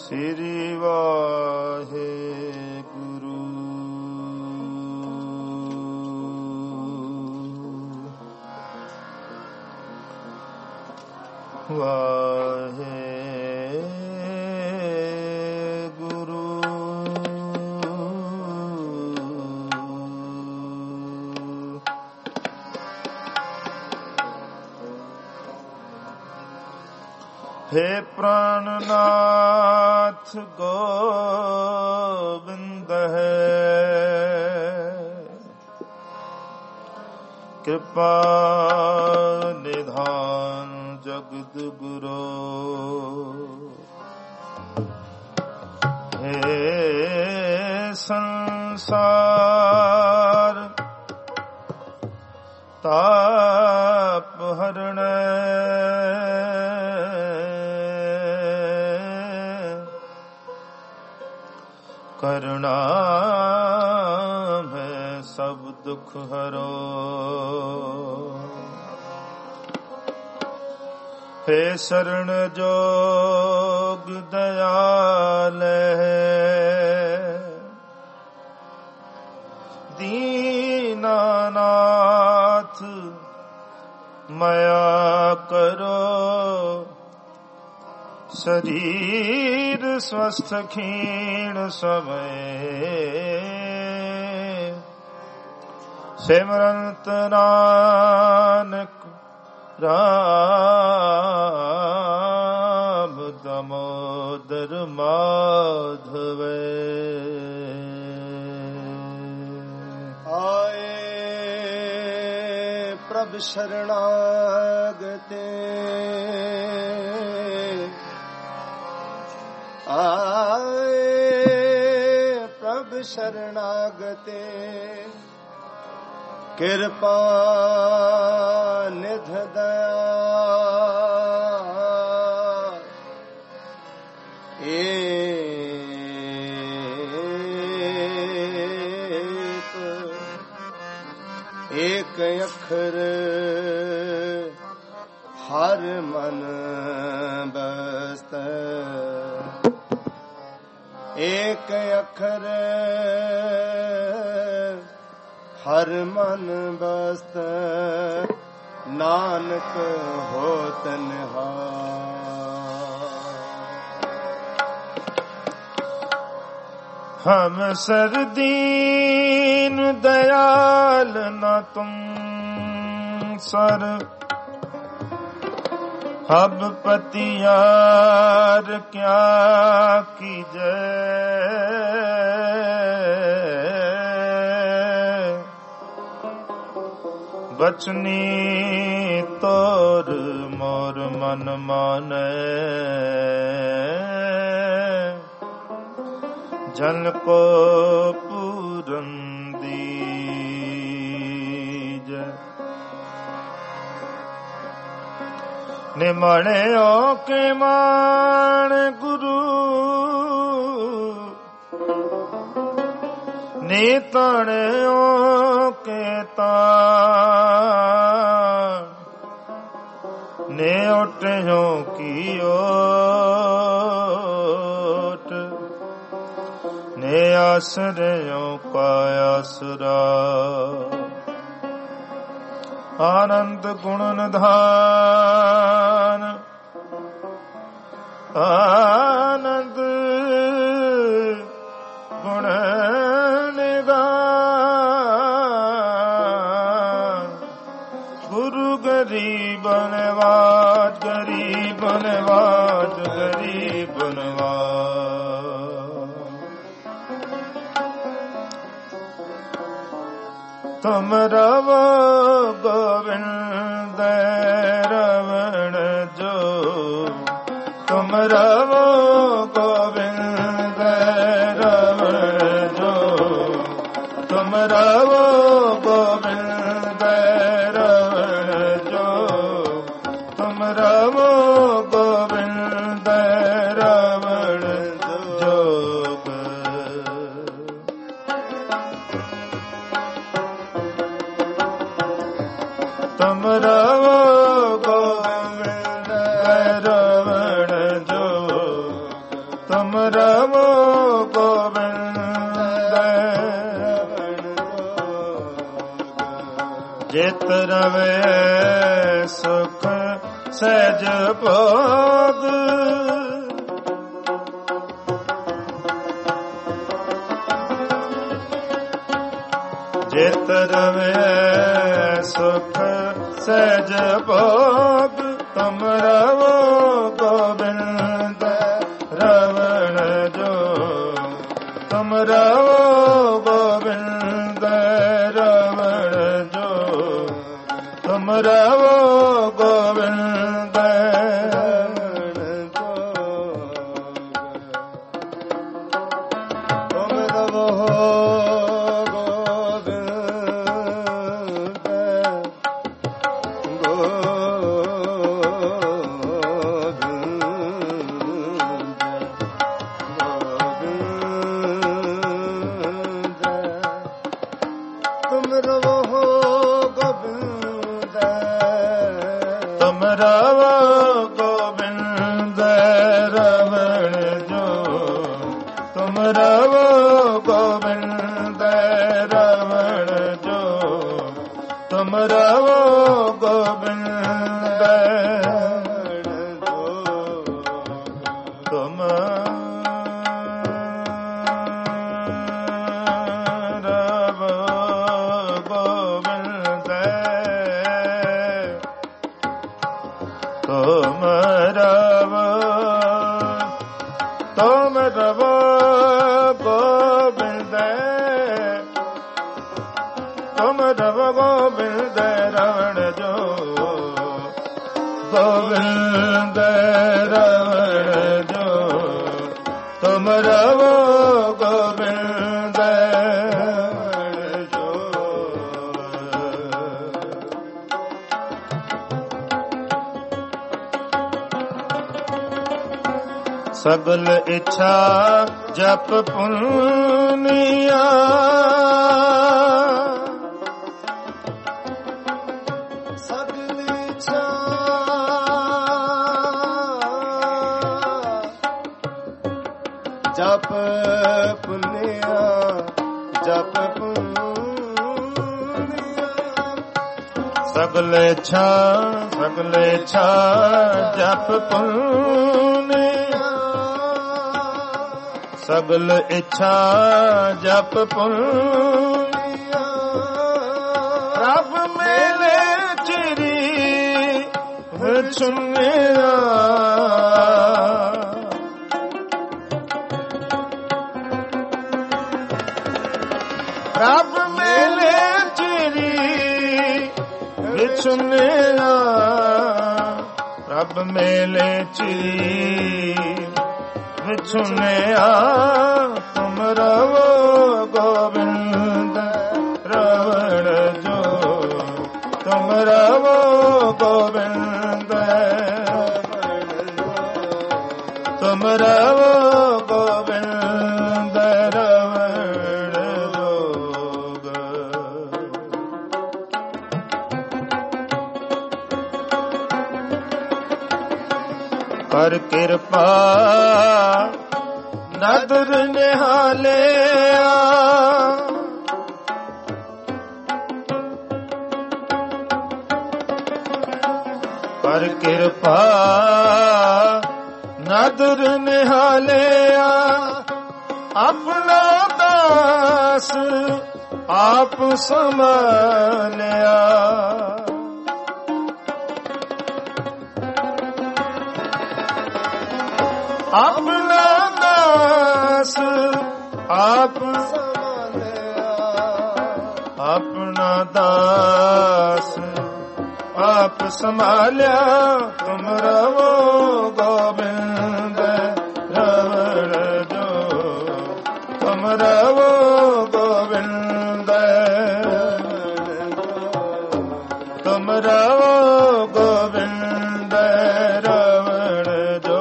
ਸ੍ਰੀ ਵਾਹਿਗੁਰੂ। ਵਾਹਿਗੁਰੂ। ਹੇ ਪ੍ਰਾਨਨਾਥ ਗੋਬਿੰਦ ਹੈ, ਕਿਰਪਾ ਨਿਧਾਨ ਜਗਤ ਗੁਰੂ। ਹੇ ਸੰਸਾਰ ਤਾਪ ਹਰਣ, ਕਰੁਣਾ ਮੈਂ ਸਭ ਦੁਖ ਹਰੋ। ਹੇ ਸ਼ਰਨ ਜੋਗ ਦਇਆਲ, ਦੀਨਾਨਾਥ ਮਾਇਆ ਕਰੋ। ਸਰੀਰ ਸਵਸਥ ਖੀਣ ਸਮੈ, ਸਿਮਰੰਤ ਨਾਨਕ ਰਾਮ ਦਮੋਦਰ ਮਾਧਵੇ। ਆਏ ਪ੍ਰਭ ਸ਼ਰਣਾਗਤੇ, ਆਏ ਪ੍ਰਭ ਸ਼ਰਣਾਗਤੇ। ਕਿਰਪਾ ਨਿਧ ਦਇਆ, ਏਕ ਅੱਖਰ ਹਰ ਮਨ ਬਸਤੈ। ਏਕ ਅੱਖਰ ਹਰ ਮਨ ਬਸਤੈ, ਨਾਨਕ ਹੋਤ ਨਿਹਾਲ। ਹਮ ਸਰਦੀਨ ਦਇਆਲ ਨਾ ਤੁਮ ਸਰ, ਹਬ ਪਤਿਆਰ ਕਿਆ ਕੀਜੈ। ਬਚਨੀ ਤੋਰ ਮੋਰ ਮਨ ਮਾਨੈ, ਜਨ ਕੋ ਪੂਰਨ ਦੀਜੈ। ਨਿਮਣਿਓ ਕੇ ਮਾਣ ਗੁਰੂ, ਨੀਤਣਿਓ ਕੇ ਤਾਣ। ਨੇ ਓਟਿਓ ਕੀ ਓਟ, ਨੇ ਆਸਰਿਓ ਕਾ ਆਸਰਾ। ਆਨੰਦ ਗੁਣ ਨਿਧਾਨ, ਆਨੰਦ ਗੁਣ ਨਿਧਾਨ। ਗੁਰੂ ਗਰੀਬ ਨਵਾਜ, ਗਰੀਬ ਨਵਾਜ, ਗਰੀਬ ਨਵਾਜ। ਤੁਮ ਰਵੋ ਗੋਬਿੰਦ ਰਵਣ ਜੋ, ਤੁਮ ਰਵੋ ਗੋਬਿੰਦ ਰਵਣ ਜੋ। ਤੁਮ ਰਵੋ ਗੋਬਿੰਦ ਰਵਣ ਜੋ, ਤੁਮ ਰਵੋ ਗੋਬਿੰਦ ਰਵਣ ਜੋਗ। ਤੁਮ ਰਵੋ ਗੋਬਿੰਦ ਰਵਣ ਜੋਗ, ਤੁਮ ਰਵੋ ਗੋਬਿੰਦ ਜਿਤ ਰਵੇ ਸੁਖ ਸਹਿਜ ਭੋਗ ਜਿਤ ਰਵੇ ਸੁਖ ਸਹਿਜ ਭੋਗ ਤੁਮ ਰਵੋ ਗੋਬਿੰਦ ਰਵਣ ਜੋ ਤੁਮ ਰਵੋ ਗੋਬਿੰਦ ਰਵਣ ਜੋ ਤੁਮ ਰਵੋ ਗੋਬਿੰਦ ਤੁਮ ਰਵੋ ਸਗਲ ਇੱਛਾ ਜਪ ਪੁੰਨਿਆ ਸਗਲ ਇੱਛਾ ਜਪ ਪੁੰਨਿਆ ਜਪ ਪੁੰਨਿਆ ਸਗਲ ਇੱਛਾ ਜਪ ਪੁੰਨਿਆ ਸਗਲ ਇੱਛਾ ਜਪ ਪੁੰਨਿਆ ਪ੍ਰਭ ਮੇਲੇ ਚਿਰੀ ਸੁਨਿਆ ਪ੍ਰਭ ਮੇਲੇ ਚਿਰੀ ਸੁਨਿਆ ਪ੍ਰਭ ਮੇਲੇ ਚਿਰੀ ਸੁਨਿਆ ਤੁਮ ਰਵੋ ਗੋਬਿੰਦ ਰਵਣ ਜੋ ਤੁਮ ਰਵੋ ਗੋਬਿੰਦ ਤੁਮ ਰਵੋ ਗੋਬਿੰਦ ਰਵਣ ਜੋਗ ਕਰ ਕਿਰਪਾ ਨਦਰ ਨਿਹਾਲਿਆ ਕਰ ਕਿਰਪਾ ਨਦਰ ਨਿਹਾਲਿਆ ਆਪਣਾ ਦਾਸ ਆਪ ਸੰਭਾਲਿਆ ਆਪਣਾ ਦਾਸ ਆਪ ਸੰਭਾਲਿਆ ਆਪਣਾ ਦਾਸ ਆਪ ਸੰਭਾਲਿਆ ਤੁਮ ਰਵੋ ਗੋਬਿੰਦ ਰਵਣ ਜੋ ਤੁਮ ਰਵੋ ਗੋਬਿੰਦ ਤੁਮ ਰਵੋ ਗੋਬਿੰਦ ਰਵਣ ਜੋ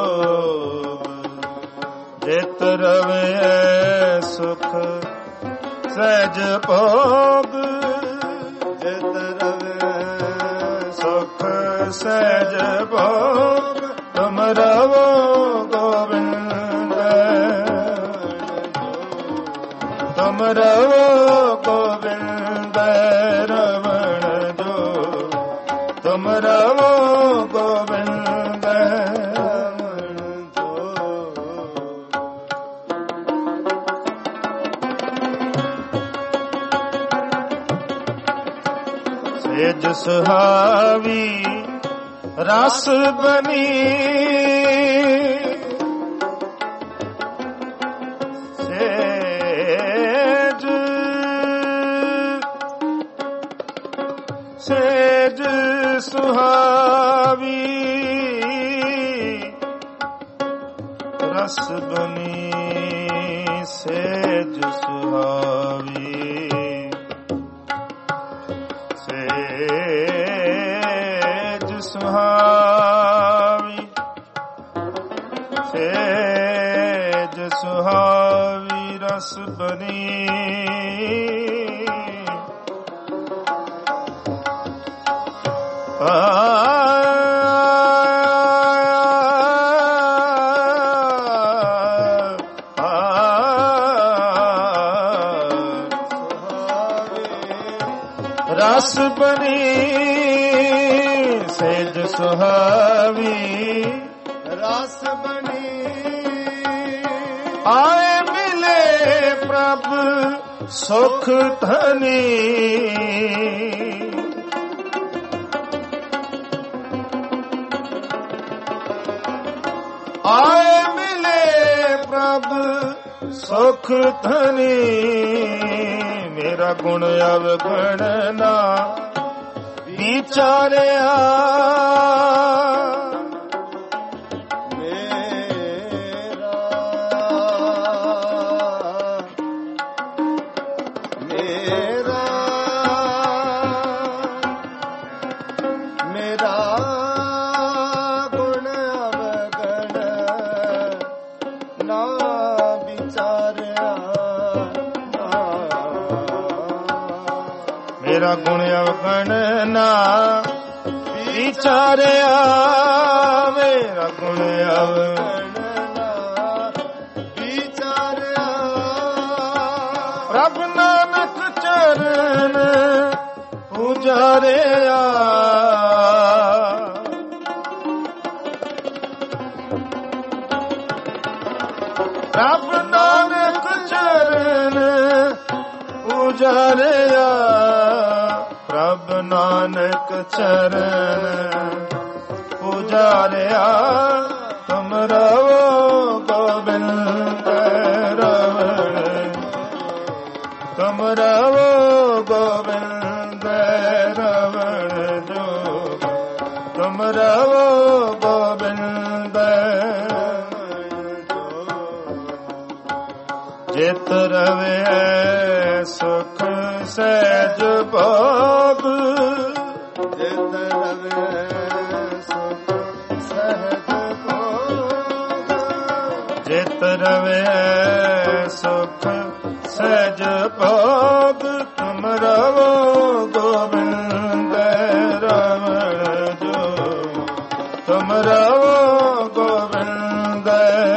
ਜਿਤ ਰਵੇ ਸੁਖ ਸਹਿਜ ਭੋਗ ਜਿਤ ਰਵੇ ਸੁਖ ਸਹਿਜ ਭੋਗ ਤੁਮ ਰਵੋ ਗੋਬਿੰਦ ਤੁਮ ਰਵੋ ਗੋਬਿੰਦ ਰਵਣ ਜੋ, ਤੁਮ ਰਵੋ ਗੋਬਿੰਦ ਰਵਣ ਜੋ। ਸੇਜ ਸੁਹਾਵੀ ਰਸ ਬਨੀ, ਸੇਜ ਸੁਹਾਵੀ ਰਸ ਬਨੀ, ਸੇਜ ਸੁਹਾਵੀ, ਸੇਜ ਸੁਹਾਵੀ, ਸੇਜ ਸੁਹਾਵੀ ਰਸ ਬਨੀ। ਰਸ ਬਨੀ, ਸੇਜ ਸੁਹਾਵੀ ਰਸ ਬਨੀ। ਆਏ ਮਿਲੇ ਪ੍ਰਭ ਸੁਖ ਧਨੀ, ਆਏ ਮਿਲੇ ਪ੍ਰਭ ਸੁਖ ਧਨੀ। ਮੇਰਾ ਗੁਣ ਅਵਗਣ ਨਾ ਵਿਚਾਰਿਆ, ਮੇਰਾ ਗੁਣ ਅਵਗਣ ਨਾ ਵਿਚਾਰਿਆ, ਮੇਰਾ ਗੁਣ ਅਵਗਣ ਨਾ ਵਿਚਾਰਿਆ। ਰੱਬ ਨਾਨਕ ਚਰਨ ਪੁਜਾਰਿਆ, ਰੱਬ ਨਾਨਕ ਚਰਨ ਪੁਜਾਰਿਆ। ਪ੍ਰਭ ਨਾਨਕ ਚਰਨ ਪੁਜਾਰਿਆ, ਤੁਮ ਰਵੋ ਗੋਬਿੰਦ ਰਵਣ, ਤੁਮ ਰਵੋ ਗੋਬਿੰਦ ਰਵਣ ਜੋ, ਤੁਮ ਰਵੋ ਗੋਬਿੰਦ ਜਿਤ ਰਵੇ ਸੁਖ ਸਹਿਜ ਭੋਗ, ਜਿਤ ਰਵੇ ਸੁਖ ਸਹਿਜ ਭੋਗ, ਜਿਤ ਰਵੇ ਸੁਖ ਸਹਿਜ ਭੋਗ। ਤੁਮ ਰਵੋ ਗੋਬਿੰਦ ਰਵਣ ਜੋ, ਤੁਮ ਰਵੋ ਗੋਬਿੰਦ,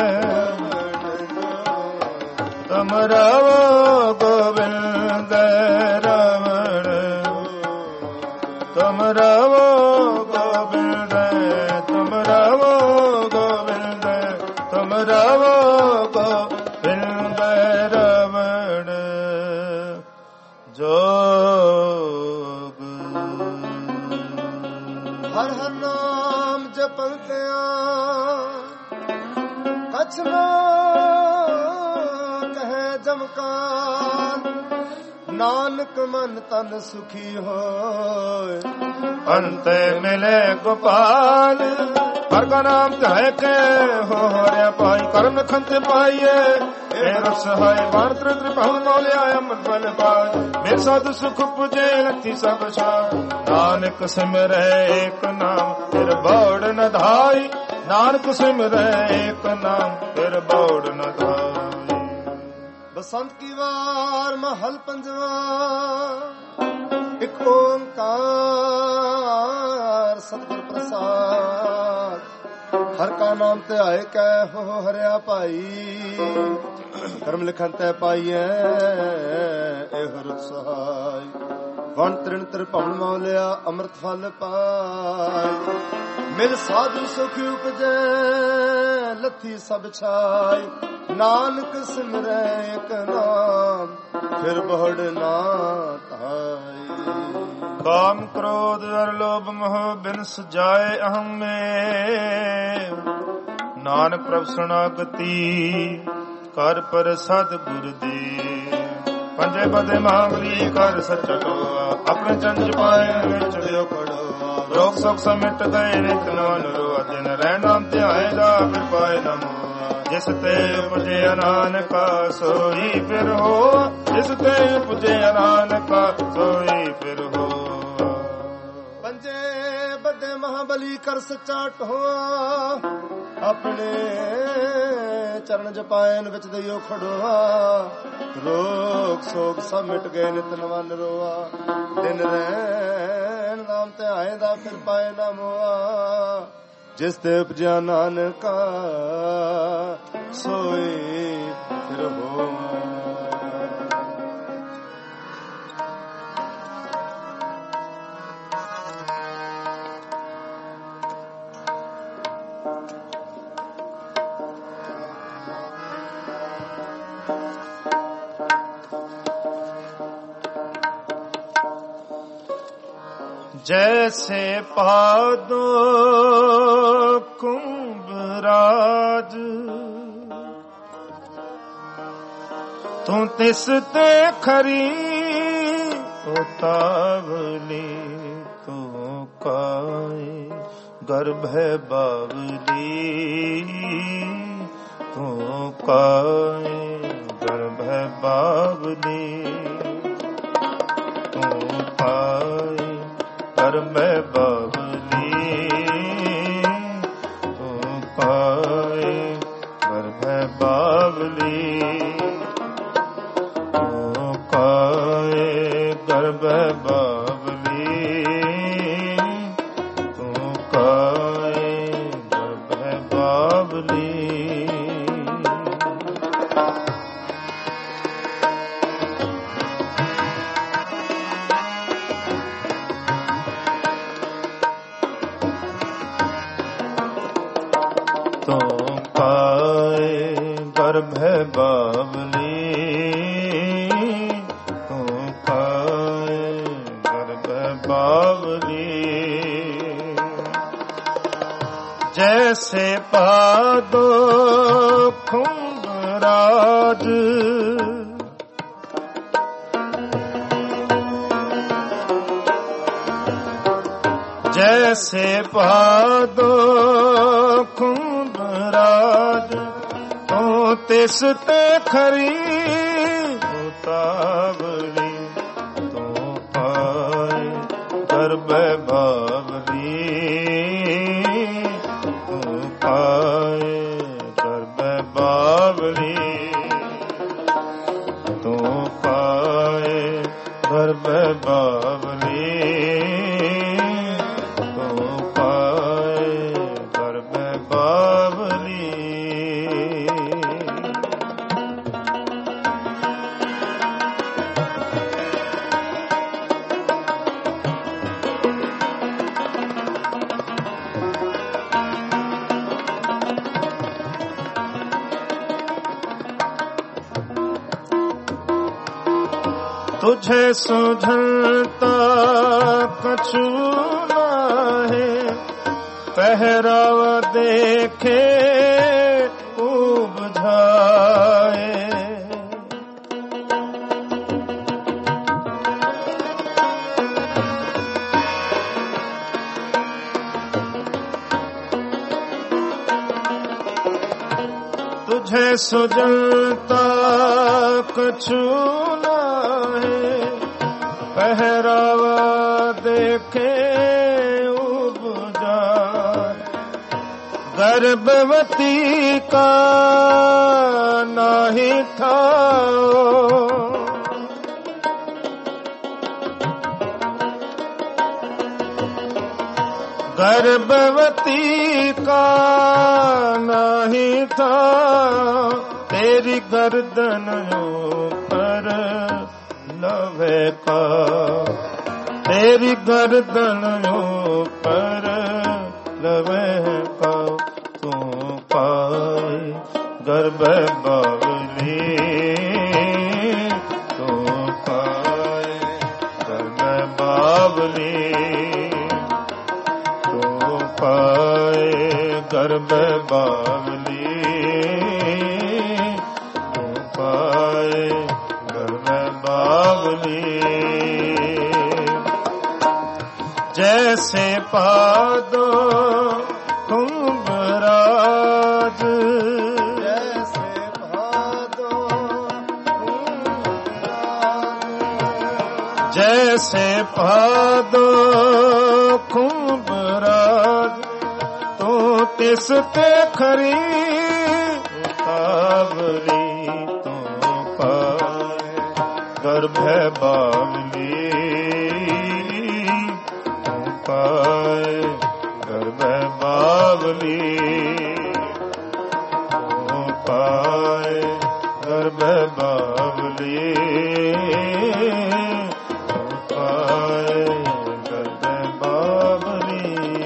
ਤੁਮ ਰਵੋ ਗੋਬਿੰਦ ਰਵਣ, ਤੁਮ ਰਵੋ ਗੋਬਿੰਦ, ਤੁਮ ਰਵੋ ਗੋਬਿੰਦ, ਤੁਮ ਰਵੋ ਗੋਬਿੰਦ ਰਵਣ ਜੋਗ। ਹਰ ਹਰ ਨਾਮ ਜਪੰਤਿਆਂ ਕਛ ਨਾ ਜਮਕਾਰ, ਨਾਨਕ ਮਨ ਤਨ ਸੁਖੀ ਹੋਏ। ਅੰਤੇ ਮਿਲੇ ਗੋਪਾਲ, ਹਰ ਕਾ ਨਾਮ ਧਾਇ ਕੇ ਹੋ ਰਿਆ ਪਾਈ। ਕਰਮ ਖੰਤ ਪਾਈਏ ਇਹ ਰਸ ਹਾਏ, ਭਾਰਤ ਰਤਨ ਭਵਨ ਮੌਲਿਆ ਅਮਰ ਬਲ ਬਾਜ। ਮੇਰੇ ਸਾਧ ਸੁਖ ਪੁਜੇ ਰਤੀ ਸਭ ਛਾੜ, ਨਾਨਕ ਸਿਮਰੈ ਏਕ ਨਾਮ ਫਿਰ ਬੌੜ ਨ ਧਾਈ। ਨਾਨਕ ਸਿਮਰੈ ਏਕ ਨਾਮ ਫਿਰ ਬੌੜ ਨ ਧਾਈ। ਬਸੰਤ ਕੀ ਵਾਰ ਮਹਲ ਪੰਜਵਾ, ਇਕ ਓੰਕਾਰ ਸਤਿਗੁਰ ਪ੍ਰਸਾਦ। ਹਰ ਕਾ ਨਾਮ ਤੇ ਆਏ ਕੈ ਹੋ ਹਰਿਆ ਭਾਈ। ਕਰਮ ਲਿਖਨ ਤੈ ਪਾਈਐ ਇਹ ਰੁਤ ਸਹਾਈ। ਵਣ ਤ੍ਰਿਣ ਤ੍ਰਿਭਵਨ ਮੌਲਿਆ ਅੰਮ੍ਰਿਤ ਫਲ ਪਾਇ। ਮਿਲ ਸਾਧੂ ਸੁਖ ਉਪਜੈ ਲੱਥੀ ਸਭ ਛਾਇ। ਨਾਨਕ ਸਿਮਰੈ ਇਕ ਨਾਮ ਫਿਰ ਬਹੁੜ ਨਾ ਧਾਈ। ਕਾਮ ਕ੍ਰੋਧ ਅਰ ਲੋਭ ਮੋਹ ਬਿਨ ਸਜਾਏ ਅਹੰ ਮੈਂ। ਨਾਨਕ ਪ੍ਰਭ ਸ਼ਰਨਾਗਤੀ ਕਰ ਪ੍ਰਸਾਦ ਗੁਰ ਦੇ। ਪੰਜੇ ਬਦੇ ਮੰਗਲੀ ਕਰ ਸੱਚਾ ਟੋਆ। ਆਪਣੇ ਚੰਜ ਪਾਏ ਵਿੱਚ ਦਿਓ ਖੜੋਆ। ਰੋਗ ਸੁਖ ਸਮਿਟ ਗਏ ਨਿਤ ਨਾਨ ਰੋਆ। ਦਿਨ ਰਹਿ ਨਾਮ ਧਿਆਏ ਜਾ ਫਿਰ ਪਾਏ ਨਾ ਮੋਆ। ਜਿਸ ਤੇ ਉਪਜੇ ਨਾਨਕਾ ਸੋਈ ਫਿਰ ਹੋ। ਜਿਸ ਤੇ ਉਪਜੇ ਨਾਨਕਾ ਸੋਈ ਫਿਰ ਹੋ। ਪੰਜੇ ਬਦੇ ਮਹਾਬਲੀ ਕਰ ਸੱਚਾ ਟੋਆ। ਆਪਣੇ ਚਰਨ ਜਪਾਇਨ ਵਿੱਚ ਦਈਓ ਖੜੋਆ। ਰੋਗ ਸੋਗ ਸਭ ਮਿਟ ਗਏ ਨਿਤ ਨਵਨ ਰੋਆ। ਦਿਨ ਰਹਿਣ ਨਾਮ ਤੇ ਆਏ ਦਾ ਫਿਰ ਪਾਏ ਨਾ ਮੋਆ। ਜਿਸ ਤੇ ਉਪਜਿਆ ਨਾਨਕਾ ਸੋਈ ਫਿਰ ਹੋ। जैसे पादो कुंभराज तू तिस ते खरी उतावली तू काए गर्भ बावली तू काए गर्भ बावली तू काए गर्भ बावली तू काए गर्भ बावली तू काए गर्भ बावली तू काए गर्भ बावली। तू काए गर्भ बावली तू काए गर्भ बावली। जैसे पादो खुंभराज जैसे पादो खुंभराज तू तिस ते खरी उतावली तू पाए गर्भ बावली तू पाए गर्भ बावली तू पाए गर्भ बावली तू पाए गर्भ बावली। तुझे सुझलता कछु नाहे पहराव देखे उपजाए। तुझे सुझलता कछु नाहे पहरावा देखे उपजा। गर्भवती का नाही ठाओ गर्भवती का नहीं था तेरी गर्दन पर लवे का, तेरी गर्दन पर लवे का तू पाए गर्भ बावली, तू पाए गर्भ बावली, तू पाए गर्भ बावली, तू पाए गर्भ बावली। जैसे पादो कुंभराज, जैसे पादो कुंभराज, जैसे पादो कुंभराज तो तिस ते खरी बावली, तो पाए गर्भ बावली, पाए गर्भ बावली, पाए गर्भ बावली, पाए गर्भ बावली।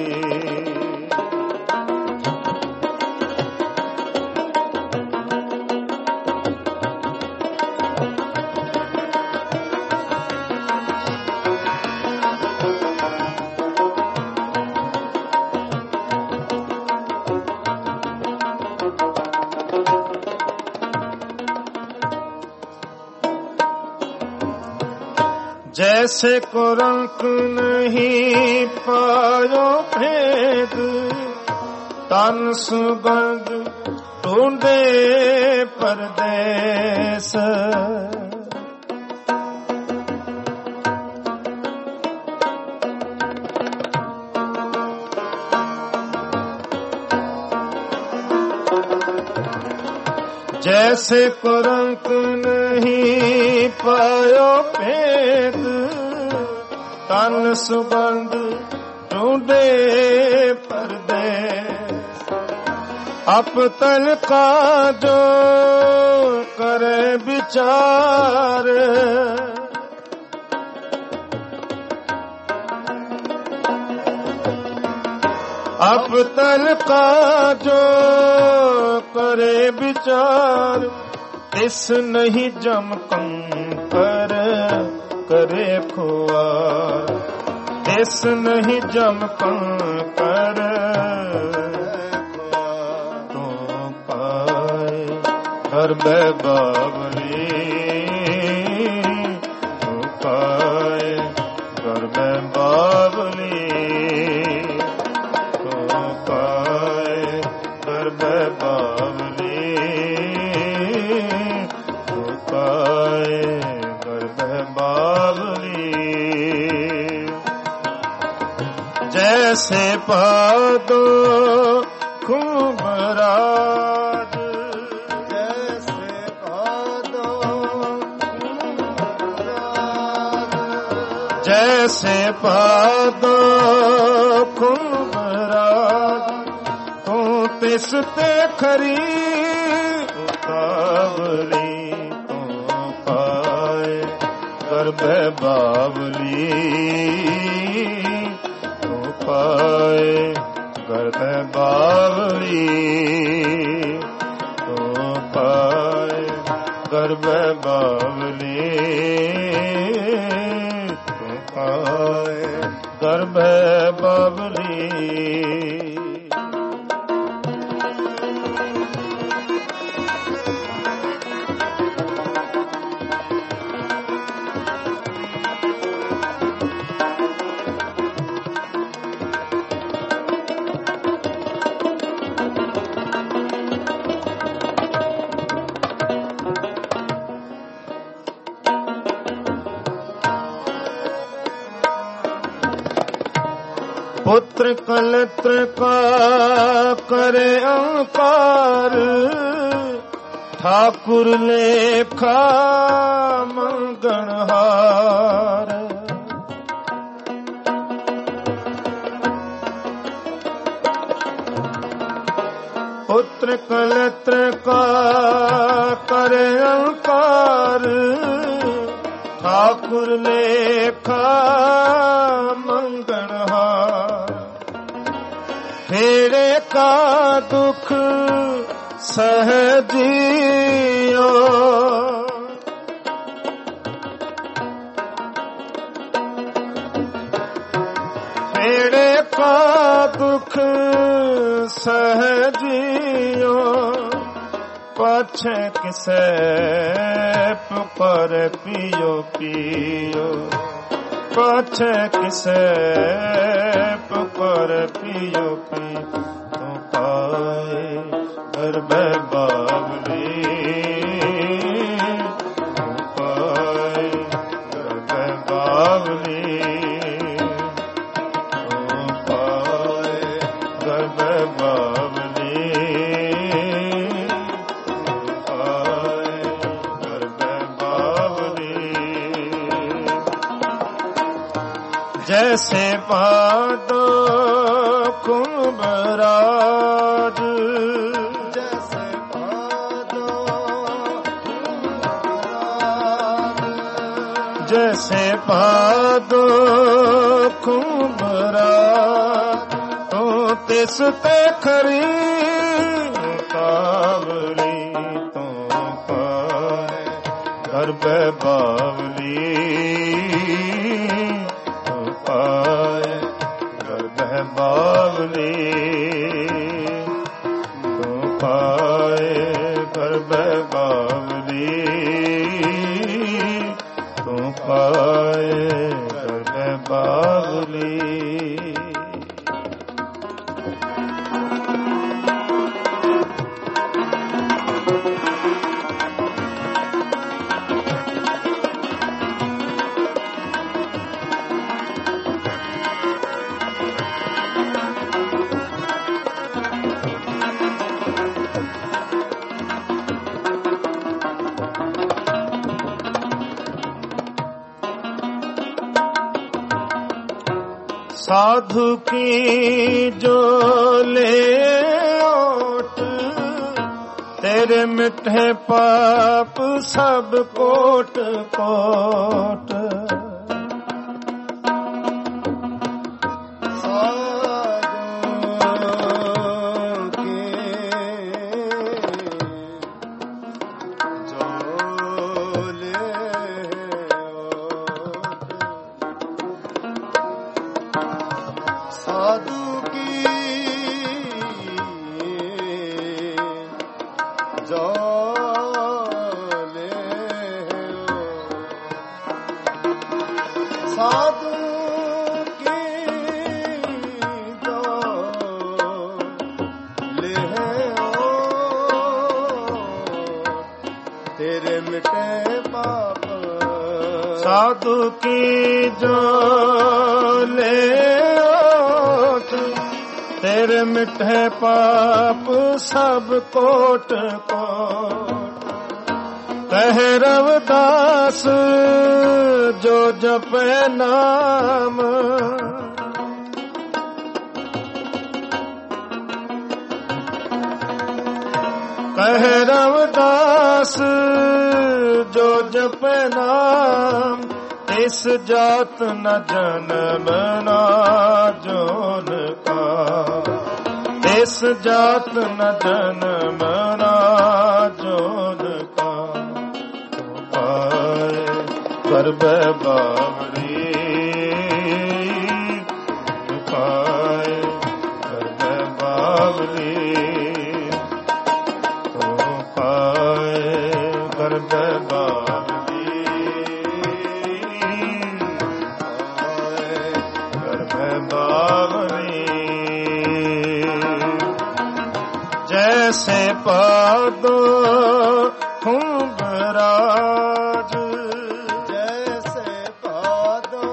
जैसे को रंक नहीं पायो भेद, तन सुगंध ढूंढे परदेस, जैसे को रंक नहीं पायो भेद, तन सुगंध ढूंढे परदेस, अपतल का जो करे विचार, अपतल का जो करे विचार, इस नहीं जम कंकर करे खुआर, इस नहीं जम कंकर तो पाए गर्भ बावली, तो पाए गर्भ बावली, तो पाए गर्भ बावली, तो पाए गर्भ बावली। जैसे पादो कुंभराज, जैसे पादो कुंभराज, जैसे पादो कुंभराज तू तिस ते खरी बावली, तू पाए गर्भ बावली, तू पाए गर्भ बावली, तू पाए गर्भ बावली, तू पाए गर्भ बावली। पुत्र कलत्र का करे अंकार, ठाकुर लेखा मंगणहार। ਕਲਤਰ ਕਾ ਕਰੇ ਅੰਕਾਰ, ਠਾਕੁਰ ਲੇਖਾ ਮੰਗਣਹਾਰ। ਫੇਰੇ ਕਾ ਦੁਖ ਸਹਿਜਿਓ, ਫੇਰੇ ਕਾ ਦੁਖ ਸਹਿਜਿਓ। ਪਾਛੈ ਕਿਸੈ ਪੁਕਾਰ ਪਿਓ ਪਿਓ, ਪਾਛੈ ਕਿਸੈ ਪੁਕਾਰ ਪਿਓ ਪਿਓ। ਤੂੰ ਪਾਏ ਗਰਭੈ ਬਾਵਲੀ, ਤੂੰ ਪਾਏ ਗਰਭੈ ਬਾਵਲੀ, ਤੂੰ ਪਾਏ ਗਰਭੈ ਬਾਵਲੀ, ਤੂੰ ਪਾਏ ਗਰਭੈ ਬਾਵਲੀ। ਜੈਸੇ ਪਾਦੋ ਕੁੰਭਰਾਜ, ਜੈਸੇ ਪਾਦੋ ਕੁੰਭਰਾਜ, ਜੈਸੇ ਪਾਦੋ ਕੁੰਭਰਾਜ। ਤੂੰ ਤਿਸ ਤੇ ਖਰੀ ਕਾਵਲੀ, ਤੂੰ ਪਾਏ ਗਰਭੈ ਬਾਵਲੀ, ਤੂੰ ਪਾਏ ਗਰਭੈ ਬਾਵਲੀ, ਤੂੰ ਪਾਏ ਗਰਭੈ ਬਾਵਲੀ, ਤੂੰ ਪਾਏ ਗਰਭੈ ਬਾਵਲੀ। साधु की जो ले ओट, तेरे मिठे पाप सब कोट कोट। साधु की जो ले ओट, तेरे मिठे पाप सब कोट कोट। कह रविदास जो जपे नाम, कह रविदास जो जपे नाम। इस जात न जन्म ना जोन का, इस जात न जन्म ना जोन का। पाए गरभै बावली, पाए गरभै बावली, पाए गरभै बावली, गरभै बावली। जैसे पादो कुंभराज, जैसे पादो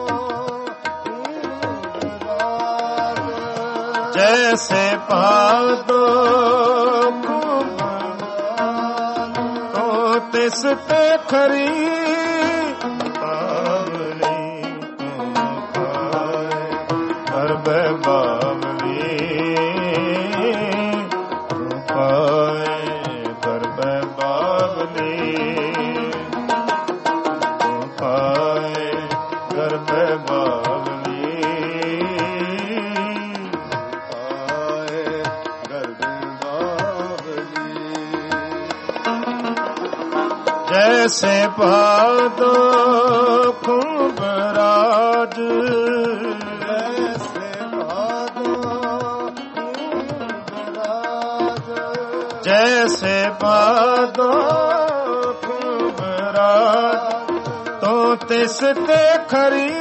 कुंभराज, जैसे पादो तिस ते खरी बावली, तूं पाए गरभै बावली, तूं पाए जैसे भादो खूब राज, जैसे भादो खूब राज, जैसे भादो खूब राज, तो तिस ते खरी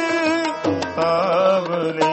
पावली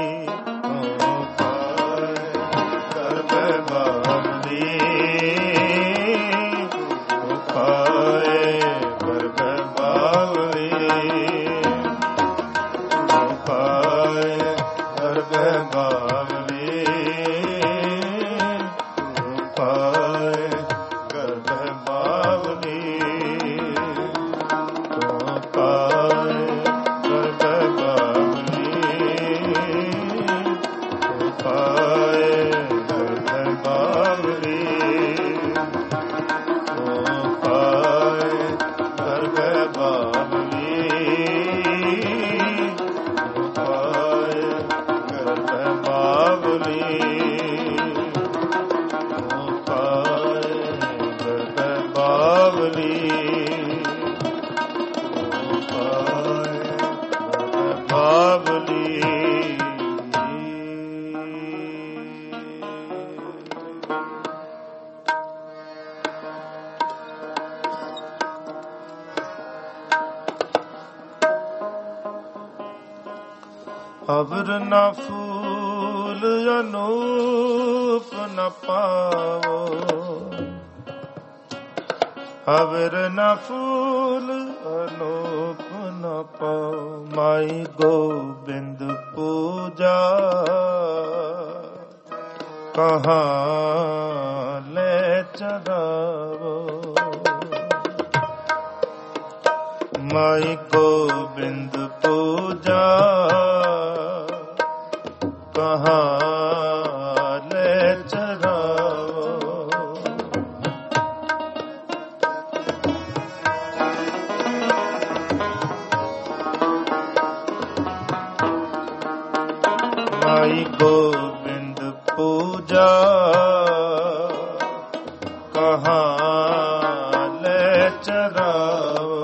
अवर न फूल अनूप न पावो, अवर न फूल अनूप न पाओ, माई गोबिंद पूजा कहाँ ले चढ़ावो, माई गोबिंद पूजा कहाँ ले चढ़ावो, माई गोबिंद पूजा कहाँ ले चढ़ावो,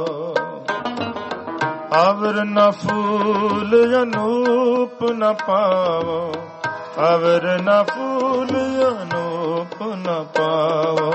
अवर न फूल अनूप न पावो, अवर न फूल अनूप न पावो,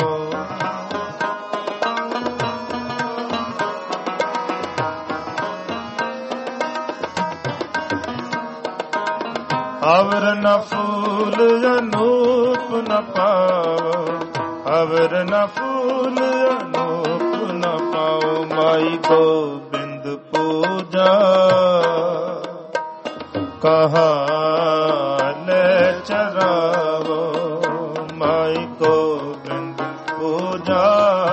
अवर न फूल अनूप न पावो, अवर न फूल अनूप न पाओ, माई गोबिंद पूजा कहाँ ले चढ़ावो, माई गोबिंद पूजा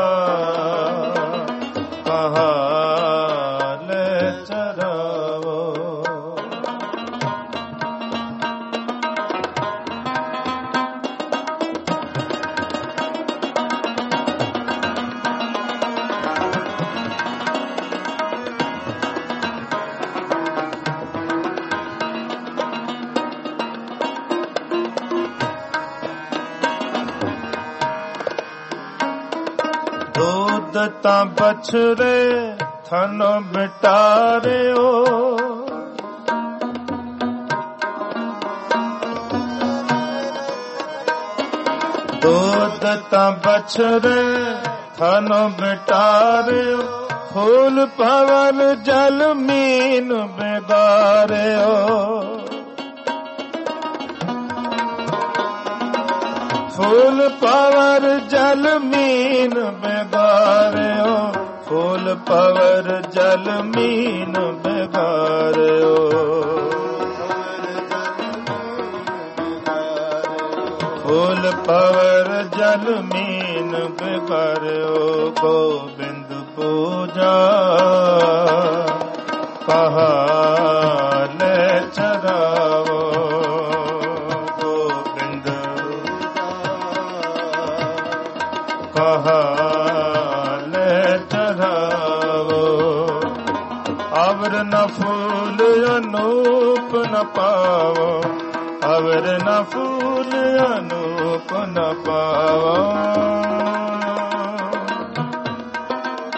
कहाँ ले चढ़ावो, दूध बछरे थन बिटारियो, दूध बछरे थन बिटारियो, फूल पवन जल मीन बिगारियो, फूल पवर जल मीन बिगारियो, फूल पवर जल मीन बिगारियो, फूल पवर जल मीन बिगारियो, गोबिंद पूजा कहाँ ले चढ़ावो, कहाँ ले चढ़ावो, अवर न फूल अनूप न पावो, अवर न फूल अनूप न पावो,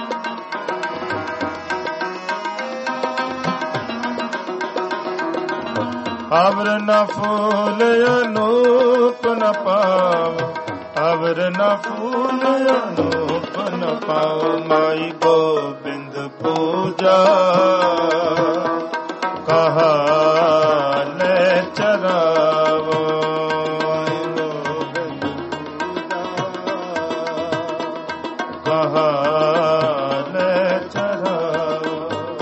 ਅਵਰ ਨ ਫੂਲ ਅਨੂਪ ਨ ਪਾਵ, ਅਵਰ ਨ ਫੂਲ ਅਨੂਪ ਨ ਪਾਵ। ਮਾਈ ਗੋਬਿੰਦ ਪੂਜਾ ਕਹਾ ਲੈ ਚਰਾਵੋ। ਕਹਾ ਲੈ ਚਰਾਵੋ।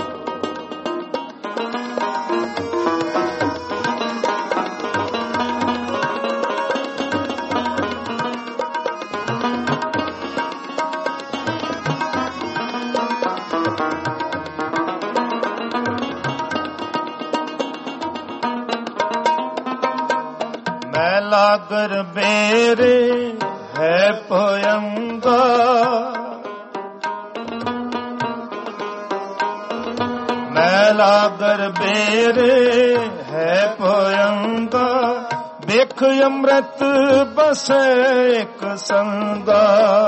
ਲਾਗਰ ਬੇਰੇ ਹੈ ਪੋਇੰਗਾ, ਮੈਂ ਲਾਗਰ ਬੇਰੇ ਹੈ ਪੋਇੰਗਾ। ਵੇਖ ਅੰਮ੍ਰਿਤ ਬਸੈ ਇੱਕ ਸੰਗਾ,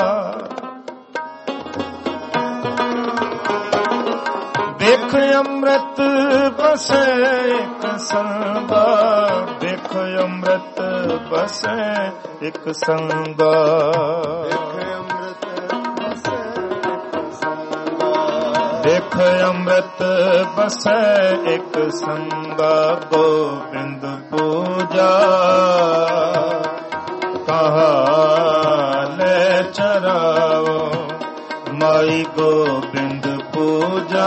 ਵੇਖ ਅੰਮ੍ਰਿਤ ਬਸੈ ਇੱਕ ਸੰਗਾ। ਵੇਖ ਅੰਮ੍ਰਿਤ ਬਸੈ ਇੱਕ ਸੰਗਾ। ਵੇਖ ਅੰਮ੍ਰਿਤ ਬਸੈ ਇੱਕ ਸੰਗਾ। ਗੋਬਿੰਦ ਪੂਜਾ ਕਹਾ ਲੈ ਚਰਾਵੋ। ਮਾਈ ਗੋਬਿੰਦ ਪੂਜਾ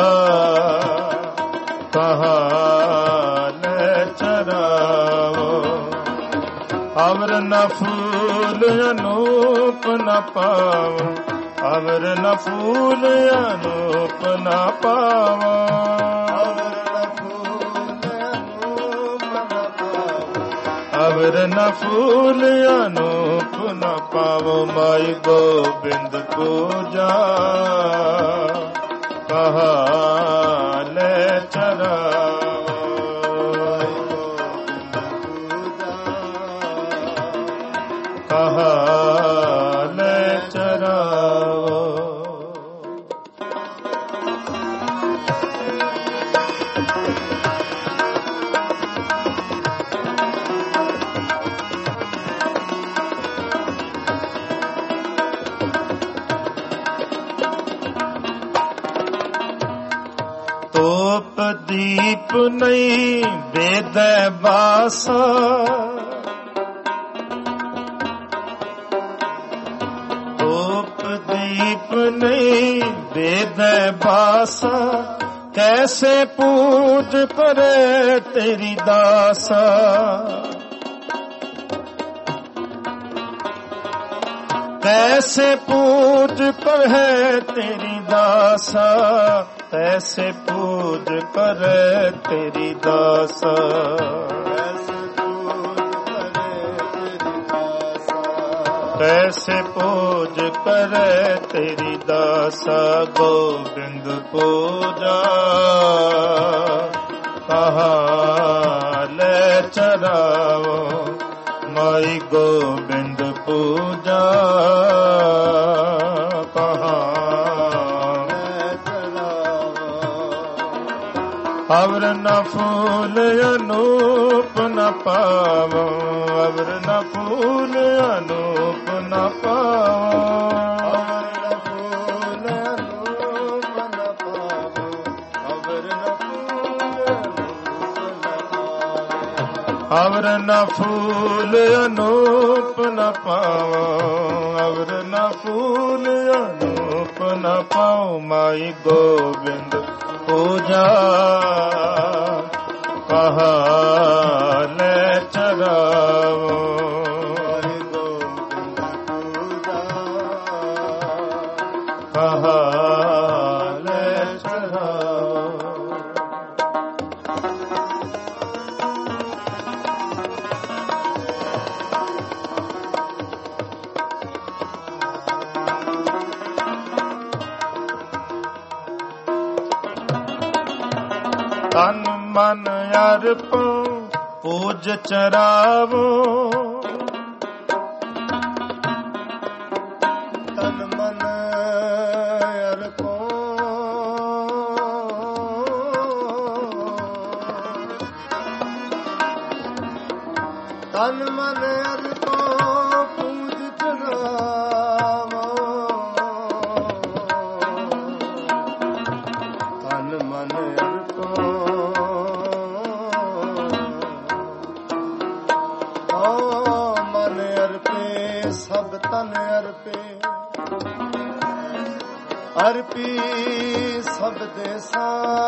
ਕਹਾ ਲੈ ਚਰਾਵੋ। ਅਵਰ ਨ ਫੂਲ ਅਨੂਪ ਨ ਪਾਵ, ਅਵਰ ਨ ਫੂਲ ਅਨੂਪ ਨ ਪਾਵ। ਅਵਰ ਨ ਫੂਲ ਅਨੂਪ ਨ ਪਾਵ। ਮਾਈ ਗੋਬਿੰਦ ਪੂਜਾ ਕਹਾ ਲੈ ਚਰਾਵੋ। ਕਹਾ ਲੈ ਚਰਾਵੋ। ਤੋਪ ਦੀਪ ਨਹੀਂ ਵੇਦੈ ਬਾਸਾ, ਦੀਪ ਨਹੀਂ ਵੇਦੈ ਬਾਸਾ। ਕੈਸੇ ਪੂਜ ਕਰੇ ਤੇਰੀ ਦਾਸਾ, ਕੈਸੇ ਪੂਜ ਕਰੇ ਤੇਰੀ ਦਾਸਾ। ਕੈਸੇ ਪੂਜ ਕਰੇ ਤੇਰੀ ਦਾਸਾ। ਕੈਸੇ ਪੂਜ ਕਰੇ ਤੇਰੀ ਦਾਸਾ। ਗੋਬਿੰਦ ਪੂਜਾ ਕਹਾ ਲੈ ਚਰਾਵੋ। ਮਾਈ ਗੋਬਿੰਦ ਪੂਜਾ ਕਹਾ ਲੈ ਚਰਾਵੋ। ਅਵਰ ਨ ਫੂਲ ਅਨੂਪ ਨ ਪਾਵੋ, ਅਵਰ ਨ ਫੂਲ ਅਨੂਪ ਨ ਪਾਵੋ। ਅਵਰ ਨ ਫੂਲ ਅਨੂਪ ਨ ਪਾਵੋ, ਅਵਰ ਨ ਫੂਲ ਅਨੂਪ ਨ ਪਾਉ। ਮਾਈ ਗੋਬਿੰਦ ਪੂਜਾ ਕਹਾ ਲੈ ਚਰਾਵੋ। ਕਹਾ ਲੈ ਚਰਾਵੋ। ਤਨ ਮਨ ਅਰਪੋ ਪੂਜ ਚਰਾਵੋ। ਤਨ ਮਨ ਅਰਪੋ ਅਰਪੀ ਸਭ ਦੇਸਾ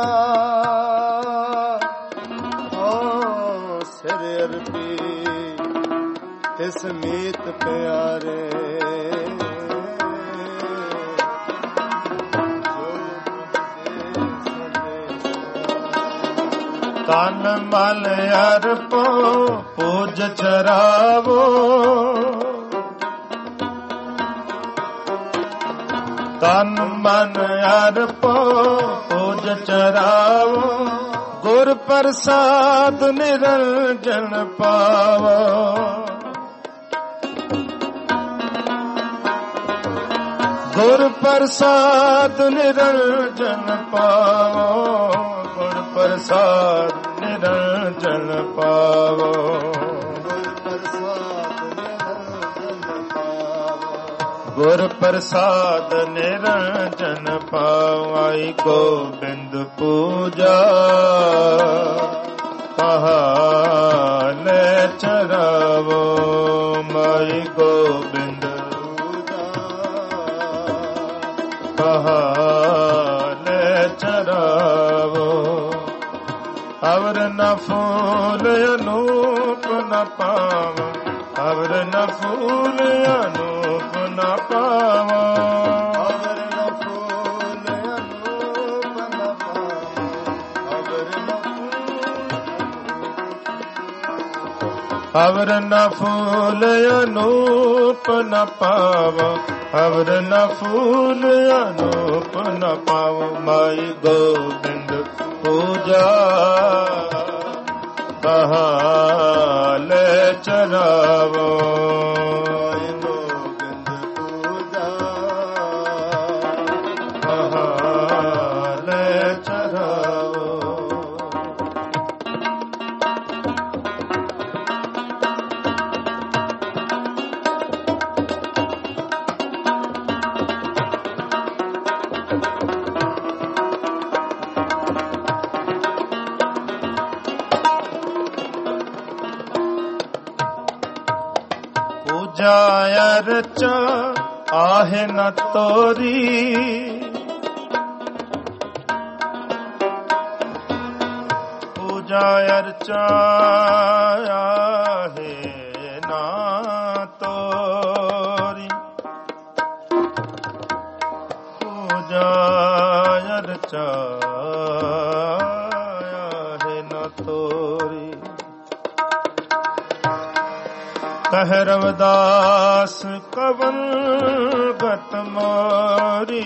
ਹੋ ਸਿਰ ਅਰਪੀ ਤਿਸ ਮੀਤ ਪਿਆਰੇ ਤਨ ਮਨ ਅਰਪੋ ਪੂਜ ਚਰਾਵੋ ਤਨ ਮਨ ਅਰਪੋ ਪੂਜ ਚਰਾਵੋ ਗੁਰ ਪ੍ਰਸਾਦ ਨਿਰੰਜਨ ਪਾਵੋ ਗੁਰ ਪ੍ਰਸਾਦ ਨਿਰੰਜਨ ਪਾਵੋ ਗੁਰ ਪ੍ਰਸਾਦ ਨਿਰੰਜਨ ਪਾਵੋ ਗੁਰ ਪ੍ਰਸਾਦ ਨਿਰੰਜਨ ਪਾਵਾਈ ਗੋਬਿੰਦ ਪੂਜਾ ਕਹਾਲੇ ਚਰਾਵੋ ਮਾਈ ਗੋਬਿੰਦ ਕਹਾਲੇ ਚਰਾਵੋ ਅਵਰ ਨ ਫੂਲ ਅਨੂਪ ਨ ਪਾਵ ਅਵਰ ਨ ਫੂਲ ਅਨੂਪ ਨ ਪਾਵ ਅਵਰ ਨ ਫੂਲ ਅਨੂਪ ਨ ਪਾਵ ਅਵਰ ਨ ਫੂਲ ਅਨੂਪ ਨ ਪਾਵ ਅਵਰ ਨ ਫੂਲ ਅਨੂਪ ਨ ਪਾਵ ਮਾਈ ਗੋਬਿੰਦ ਪੂਜਾ ਕਹਾਲੇ ਚਰਾਵੋ ਗੋਬਿੰਦ ਪੂਜਾ ਕਹਾਲੇ ਚਰਾਵੋ ਅਰਚਾ ਆਹੇ ਨ ਤੋਰੀ ਪੂਜਾ ਅਰਚਾ ਆਹੇ ਨ ਤੋਰੀ ਪੂਜਾ ਅਰਚਾ ਆਹੇ ਨ ਤੋਰੀ ਕਹਿ ਰਵਿਦਾਸ ਕਵਨ ਗਤ ਮੋਰੀ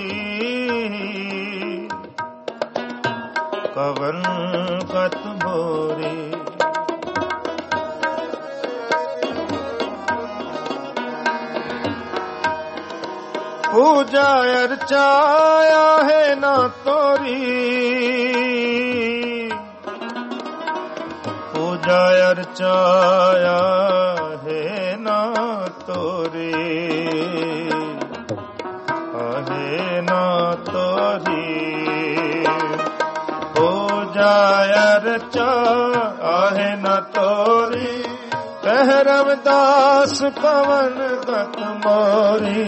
ਕਵਨ ਗਤ ਮੋਰੀ ਪੂਜਾ ਅਰਚਾ ਆਹੇ ਨਾ ਤੋਰੀ ਪੂਜਾ ਅਰਚਾ ਆਹੇ ਨਾ ਤੋਰੀ ਆਹੇ ਨਾ ਤੋਰੀ ਪੂਜਾ ਅਰਚਾ ਆਹੇ ਨਾ ਤੋਰੀ ਕਹਿ ਰਵਿਦਾਸ ਕਵਨ ਗਤ ਮੋਰੀ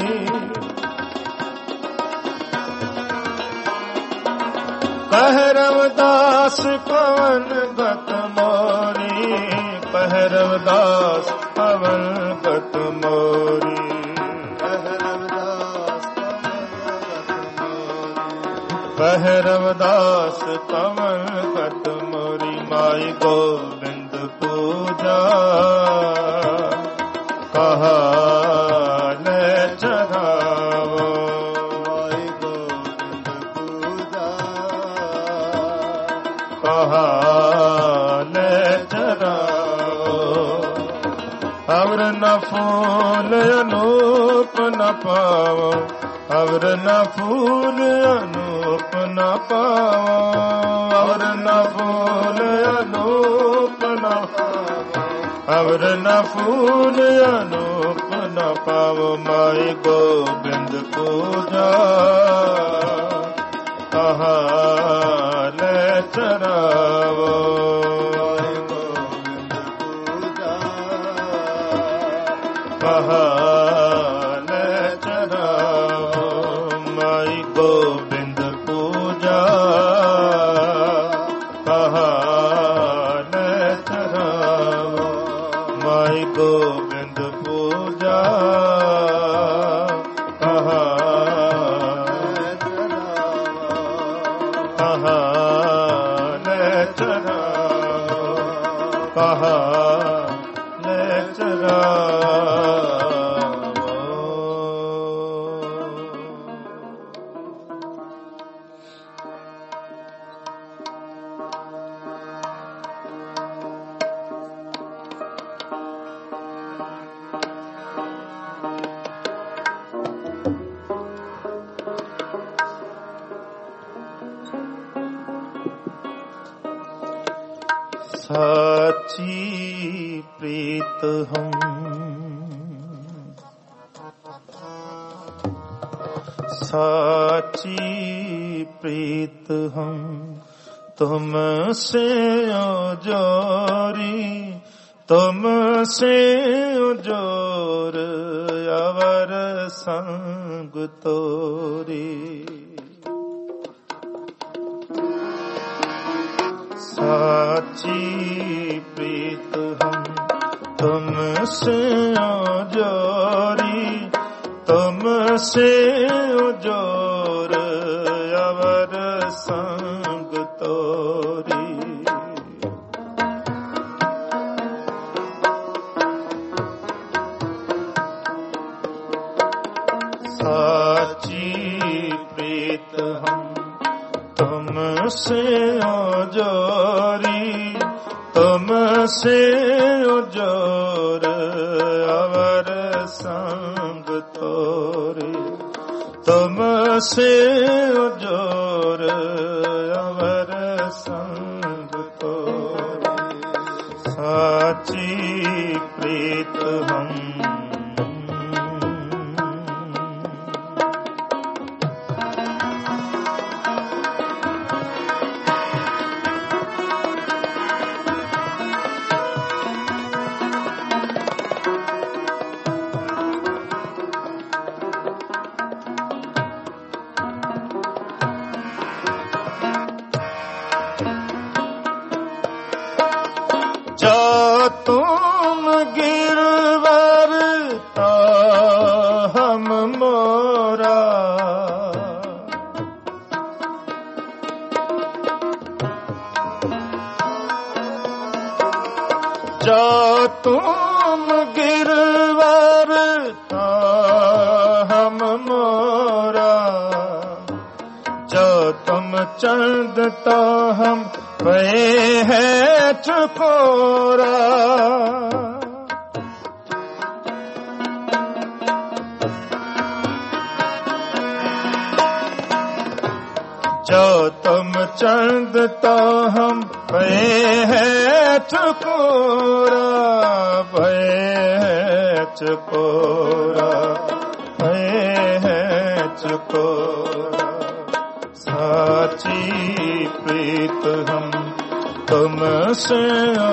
ਕਹਿ ਰਵਿਦਾਸ ਕਵਨ ਗਤ ਮੋਰੀ ਕਹਿ ਰਵਿਦਾਸ ਕਵਨ ਗਤ ਮੋਰੀ ਕਹਿ ਰਵਿਦਾਸ ਕਵਨ ਗਤ ਮੋਰੀ ਮਾਈ ਗੋਬਿੰਦ ਪੂਜਾ ਕਹਾ ਲੈ ਚੜਾਵੋ ਮਾਈ ਗੋਬਿੰਦ ਪੂਜਾ ਕਹਾ ਲੈ ਚੜਾਵੋ ਅਵਰ ਨ ਫੂਲ ਅਨੂਪ ਨ ਪਾਵੋ ਅਵਰ ਨ ਫੂਲ ਅਨੂਪ ਨ ਪਾਵੋ ਅਵਰ ਨ ਫੂਲ ਅਨੂਪ ਨ ਅਵਰ ਨ ਫੂਲ ਅਨੂਪ ਨ ਪਾਵੋ ਮਾਈ ਗੋਬਿੰਦ ਪੂਜਾ ਕਹਾ ਲੈ ਚੜਾਵੋ ਗੋਬਿੰਦ ਪੂਜਾ ਕਹਾ ਲੈ ਚੜਾਵੋ माई गोविंद पूजा कहा न चढ़ावा माई गोविंद पूजा कहा न चढ़ावा कहा न चढ़ावा। साची प्रीत हम साची प्रीत हम तुमसे जोरी तुमसे जोर अवर संग तोरी साची प्रीत हम तुमसे जोरी तुमसे जोर अवर संग तोरी साची प्रीत हम तुमसे जोरी तुमसे जोर अवर संग तोरी तुमसे जोर अवर संग तोरी साची प्रीत हम तुम गिरवर तो हम मोरा जो तुम गिरवर तो हम मोरा जो तुम चंद तो हम वे है चकोरा जो तुम चंद तो हम वे है चकोरा वे है चकोरा वे है चकोरा साची प्रीत हम तुमसे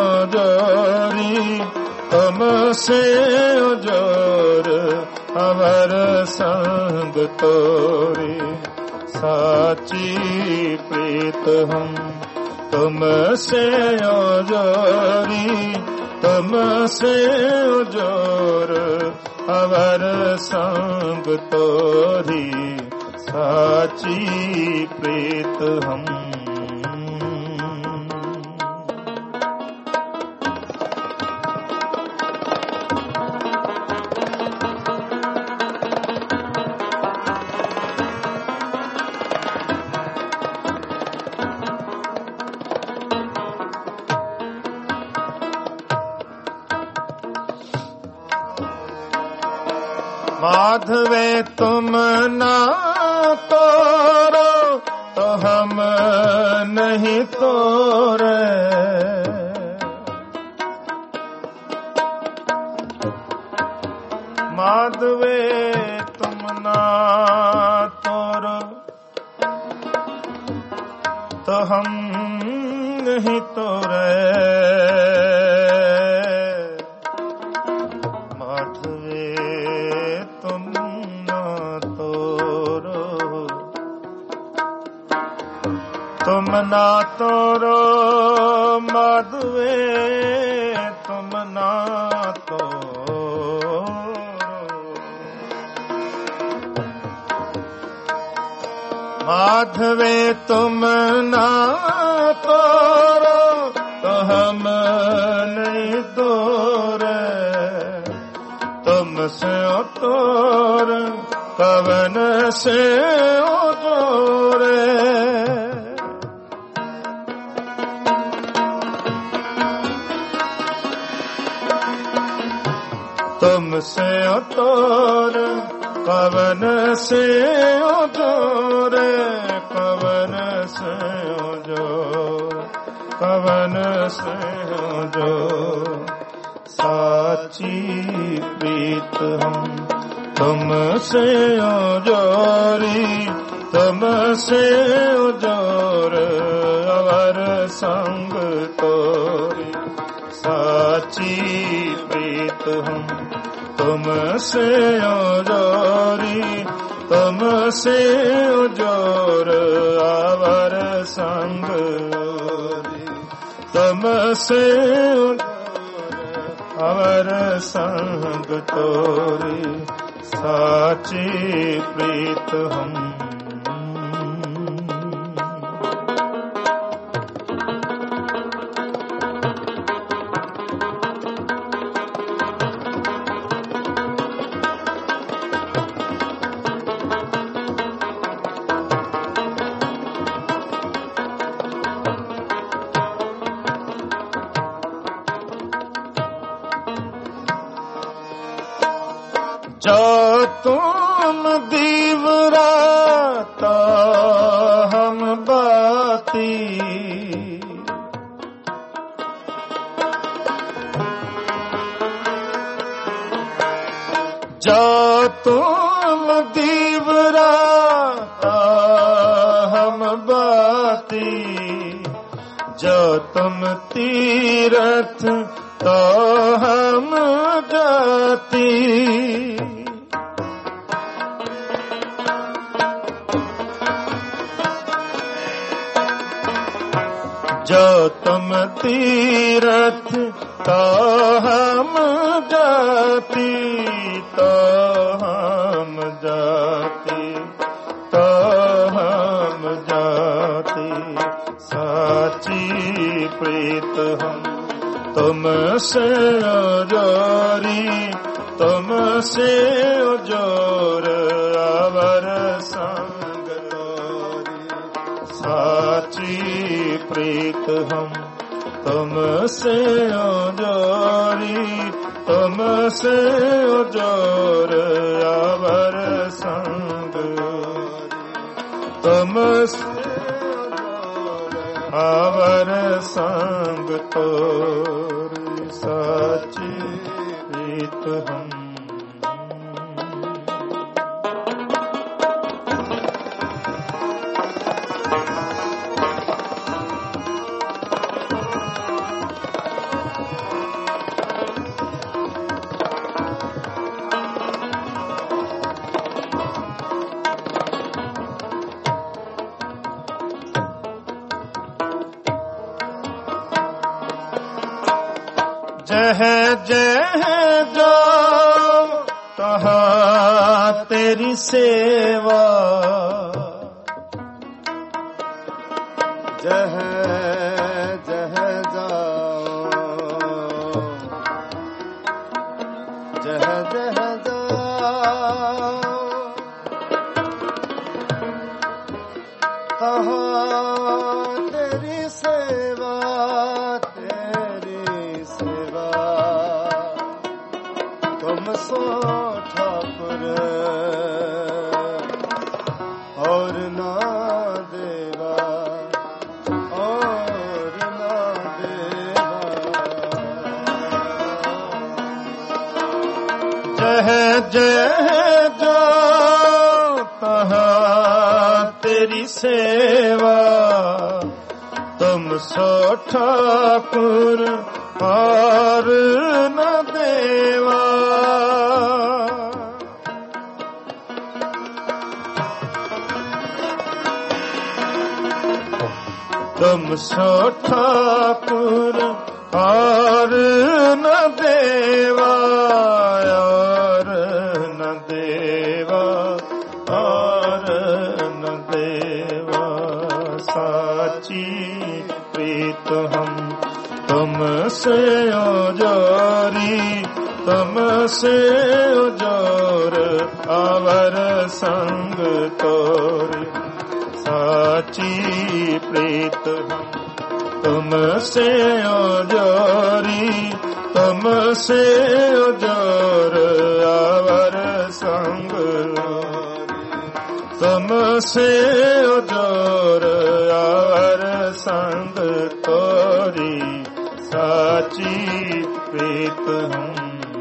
जोरी तुमसे जोर अवर संग तोरी साची प्रीत हम तुमसे जोरी तुमसे जोर अवर संग तोरी साची प्रीत हम माधवे तुम ना तोरो तो हम नहीं तोरे माधवे तुम ना तोरो तो हम नहीं तोरे माधवे तुम ना तोरो तुम ना तोरो माधवे तुम ना तोरो माधवे तुम ना तोरो तो हम नहीं तोरे तुमसे तोर कवन से जोरे तुमसे तोर कवन से जोरे कवन से जोर कवन से जो साची प्रीत हम तुमसे जोरी तुमसे जोर अवर संग तोरी साची प्रीत हम तुमसे जोरी तुमसे जोर अवर संग तुमसे अवर संग तोरी साची प्रीत हम जो तुम दीवरा तो हम बाती जो तुम दीवरा तो हम बाती जो तुम तीरथ तो हम जाती जो तुम तीरथ तो हम जाती तो हम जाती तो हम जाती साची प्रीत हम तुमसे जोरी तुमसे जोर अवर संग तोरी साची प्रीत हम तुमसे जोरी तुमसे जोर अवर संग तुमसे अवर संग तोरी साची प्रीत हम जह जह जो तहाँ तेरी सेवा जह जह जाओ जह जह जाओ तहाँ तेरी सेवा तुम सो ठाकुर और ना देवा और ना देवा जह जह जो तहाँ तेरी सेवा तुम सो ठाकुर और न देवा तुम सो ठाकुर और न देवा, और न देवा, और न देवा। साची प्रीत हम तुमसे जोरी, तुमसे जोर आवर संग तोरी। साची प्रीत हम तुमसे जोरी, तुमसे जोर आवर संग, तुमसे जोर आवर संग तोरी। साची प्रीत हम।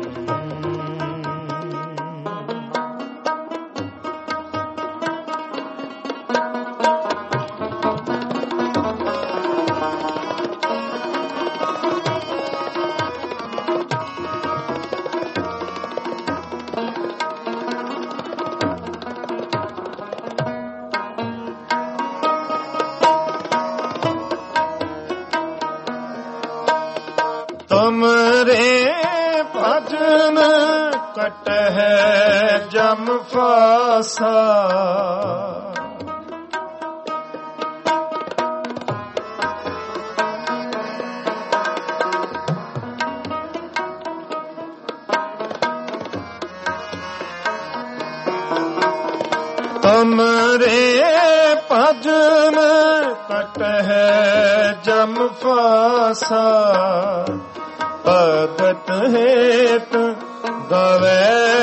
तुमरे भजन कट है जम फासा, तुमरे भजन कट है जम फासा। भगत हेत गवै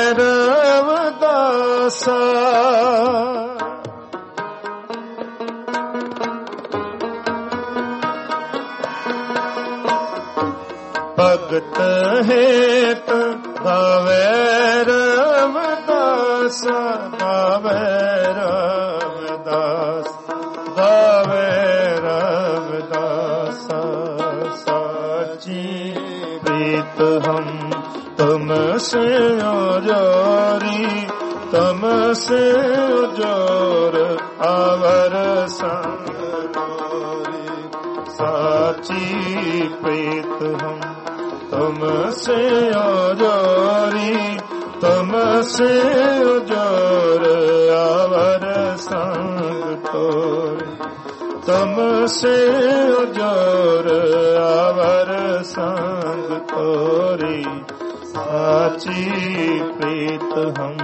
रवदासा, भगत हेत गवै रवदासा, गवै रवदास, गवै रवदासा। साची प्रीत हम तुमसे जोरी, तुमसे जोर आवर संग तोरी। साची प्रीत हम तुमसे जोरी, तुमसे जोर आवर संग तोरी। तुमसे जोर आवर संग तोरी। साची प्रीत हम।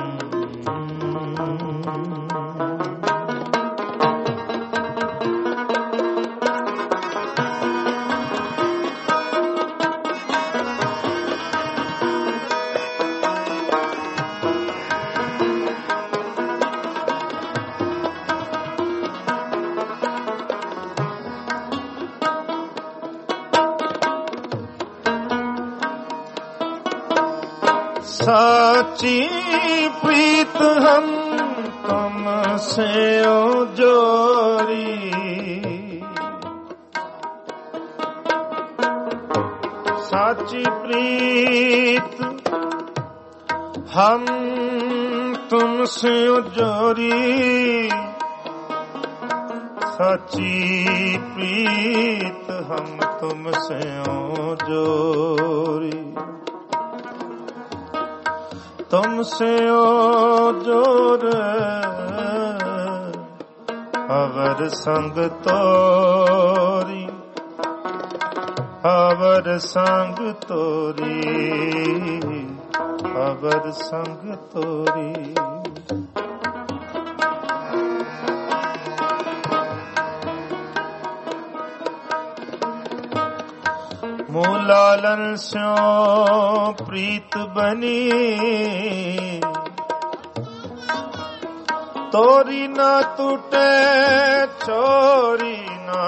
साची प्रीत हम तुमसे जोरी, साची प्रीत हम तुमसे जोरी, साची प्रीत हम तुमसे जोरी। तुमसे जोर अवर संग तोरी, अवर संग तोरी, अवर संग तोरी। मूलालन स्यों प्रीत बनी, तोरी ना टूटे चोरी ना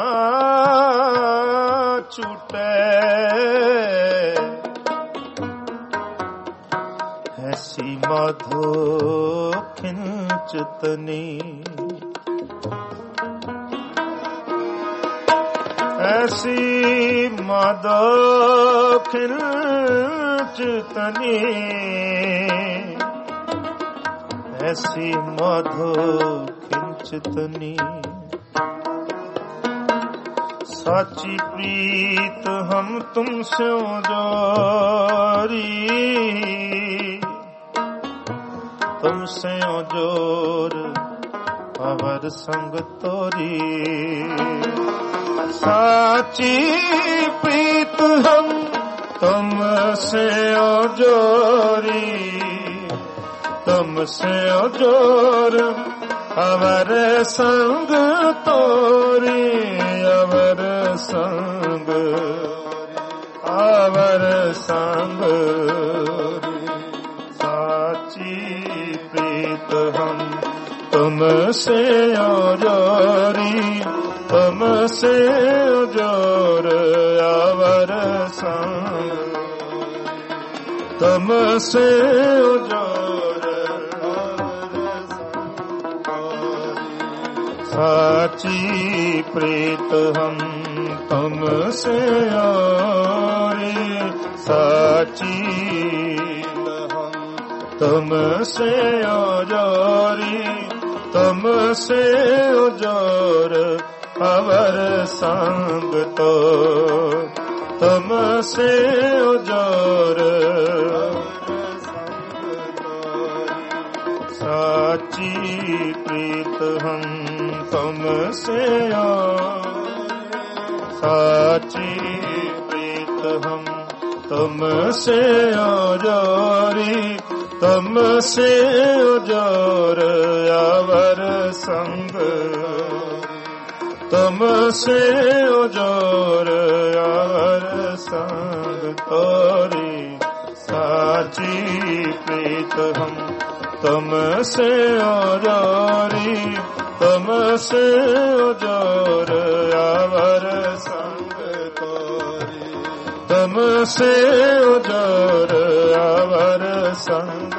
छूटे। ऐसी माधो खिंचतनी, ऐसी माधो खिंचतनी, ऐसी माधो खिंचतनी। साची प्रीत हम तुम स्यों जोरी, तुम स्यों जोर अवर संग तोरी। साची प्रीत हम तुम स्यों जोरी, तुम स्यों जोर अवर संग तोरी, अवर संग, अवर संग। साची प्रीत हम तुम से जोरी, तुम से जोर अवर संग, तुम से जोर। साची प्रीत हम तुम से जोरी, साची हम तुम से जोरी, तुम से जोर अवर संग तो, तुम से जोर। साची प्रीत हम तुम से साची प्रीत हम तुम से जोरी, तुम से जोर अवर संग, तुम से जोर अवर संग तोरी। साची प्रीत हम तुम से जोरी, तुम से जोर अवर संग तोरी, तुम से जोर अवर संग,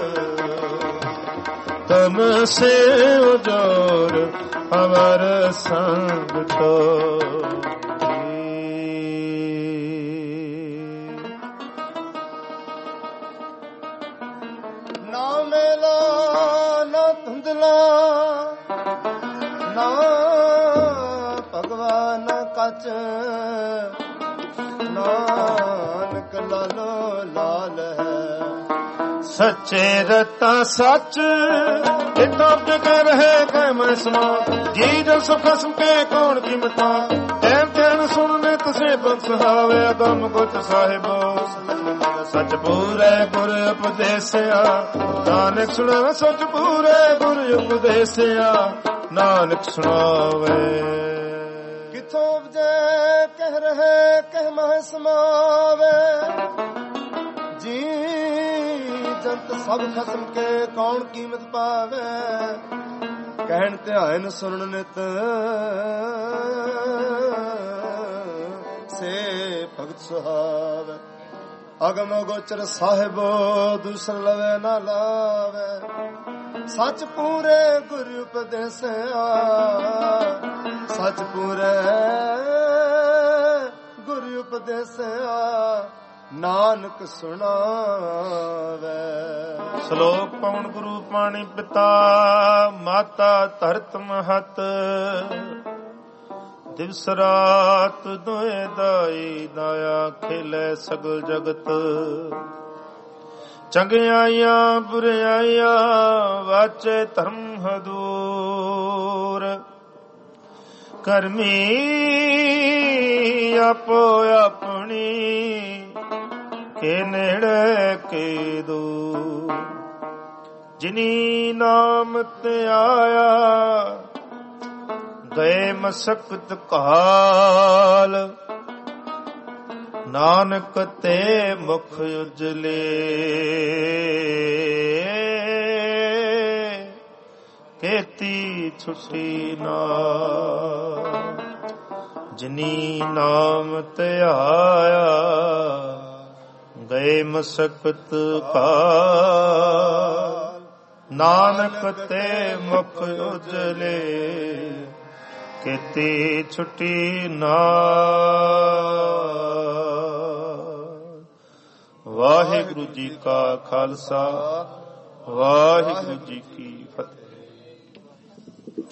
तुम से जोर अवर संग तोरी। ना मेला ना धुंधला, ना भगवान कच, नानक लालो लाल है। सच्चे रता सच इतना कह रहे कह मैं सुना, जी जल सुख सुखे कौन कीमता, टैम टैम सुनने तुसे बख्श हावे दम गुच साहिबो। सच पूरे गुर उपदेसिया, नानक सुनावे सच पूरे गुर उपदेसिया, नानक सुनावे। किथों उपजे कह रहे कह मह समावे, जी जंत सब खसम के कौन कीमत पावे। कहन ध्यान सुनन नित से भगत सुहावे। अगम गोचर साहिबो दूसर लवे न लावे, सच पूरे गुरु उपदेसिया, सच पूरे गुरु उपदेसिया, नानक सुनावे। श्लोक पवन गुरु पाणी पिता, माता धरत महत, दिवस रात दोए दाई, दाया खेले सगल जगत। चंगियाइया बुराइया वाचे धर्म हदूर, करमी आपो अपनी के नेड़े के दूर। जिनी नाम ते आया गए मसकत काल, नानक ते मुख उजले केती छुटी नाल। जिनी नाम ते आया गए मसकत काल, नानक ते मुख उजले केती छुटी नाल। वाहिगुरु जी का खालसा, वाहिगुरु जी की